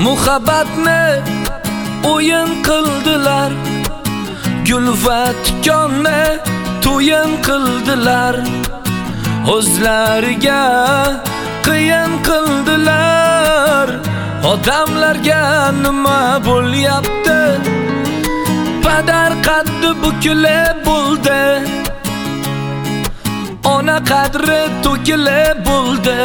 Muhabbatni o'yin qildilar, gul va tikonni to'yin qildilar, o'zlariga qiyin qildilar. Odamlarga nima bo'lyapti? Padar qaddi bukilib bo'ldi, ona qadri to'kilib bo'ldi.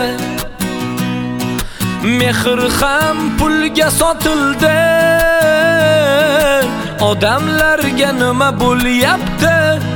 Mehr ham pulga sotildi. Odamlarga nima bo'lyapti?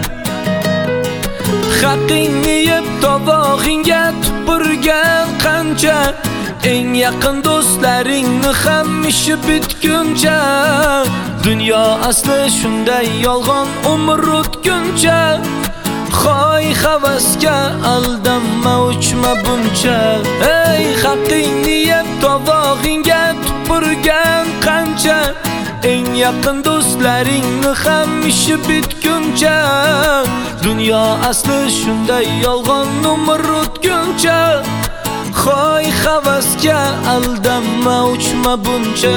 Haqingni yeb tovog'ingga tupurgan qancha, eng yaqin do'stlaringni ham ishi bitguncha. Dunyo asli shunday yolg'on, umr o'tguncha. Xoy havasga aldanma, uchma buncha. Ey haqingni yeb tovog'ingga tupurgan qancha, eng yaqin do'stlaringni ham ishi bitguncha. Dunyo asli shunday yolg'on, umr o'tguncha. Xoy havasga aldanma, uchma buncha.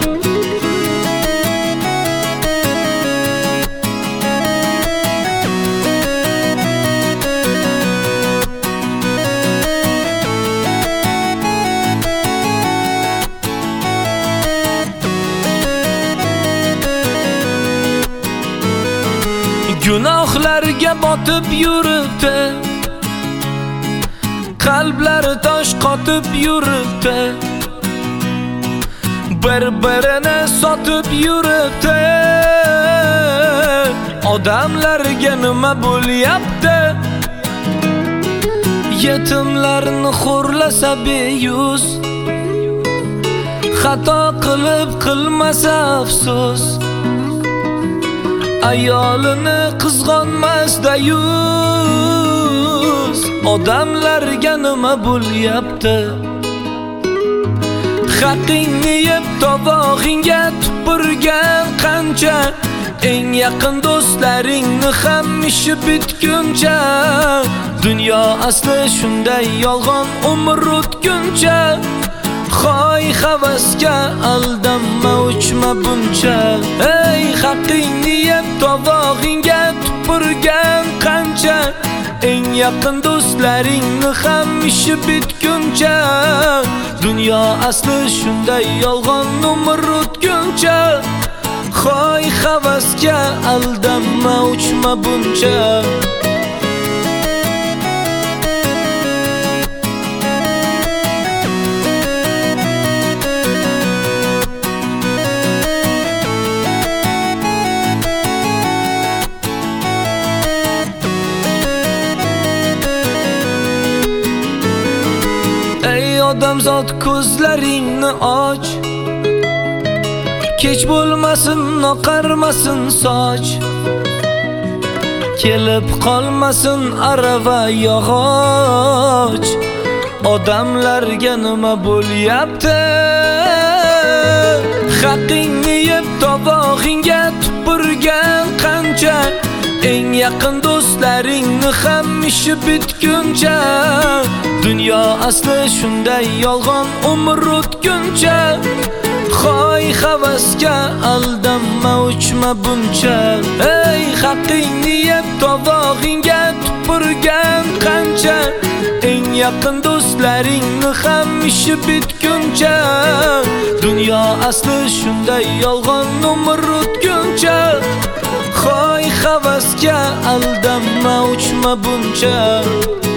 Gunohlarga botib yuribdi, qalblari tosh qotib yuribdi, bir-birini sotib yuribdi. Odamlarga nima bo'lyapti? Yetimlarni xo'rlasa beyuz, xato qilib qilmasa afsus, ayolini qizg'onmasda yuz. Odamlarga nima bo'lyapti? Haqingni yeb tovog'ingga tupurgan qancha, eng yaqin do'stlaringni ham ishi bitguncha. Dunyo asli shunday yolg'on, umr o'tguncha. Xoy havasga aldanma, uchma buncha. Ey haqingni yeb tovog'ingga tupurgan qancha, eng yaqin do'stlaringni ham ishi bitguncha. Dunyo asli shunday yolg'on, umr o'tguncha. Xoy havasga aldanma, uchma buncha. Odamzod ko'zlaringni och, kech bo'lmasin, oqarmasin soch, kelib qolmasin arava yog'och. Odamlarga nima bo'lyapti? Haqingni yeb tovog'ingga tupurgan qancha, eng yaqin do'stlaringni ham ishi bitguncha. Dunyo asli shunday yolg'on, umr o'tguncha. Xoy havasga aldanma, uchma buncha. Ey haqingni yeb tovog'ingga tupurgan qancha, eng yaqin do'stlaringni ham ishi bitguncha. Dunyo asli shunday yolg'on, umr o'tguncha. Xoy havasga aldanma, uchma buncha.